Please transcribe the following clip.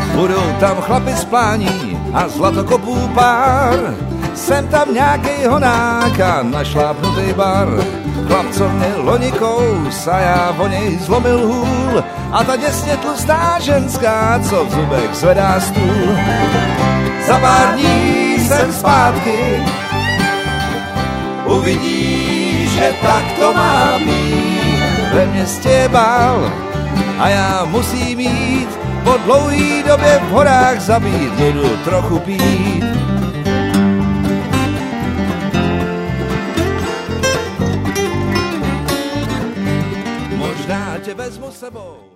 Budou tam chlapi z plání a zlatokopů pár. Jsem tam nějakej honák a našlápnutý bar. Chlap, co mě loni kous a já o něj zlomil hůl. A ta děsně tlustá ženská, co v zubech zvedá stůl. Za pár dní jsem zpátky, uvidíš, že tak to má být. Ve městě je bál a já musím jít, po dlouhý době v horách zabít, budu trochu pít. Možná tě vezmu sebou.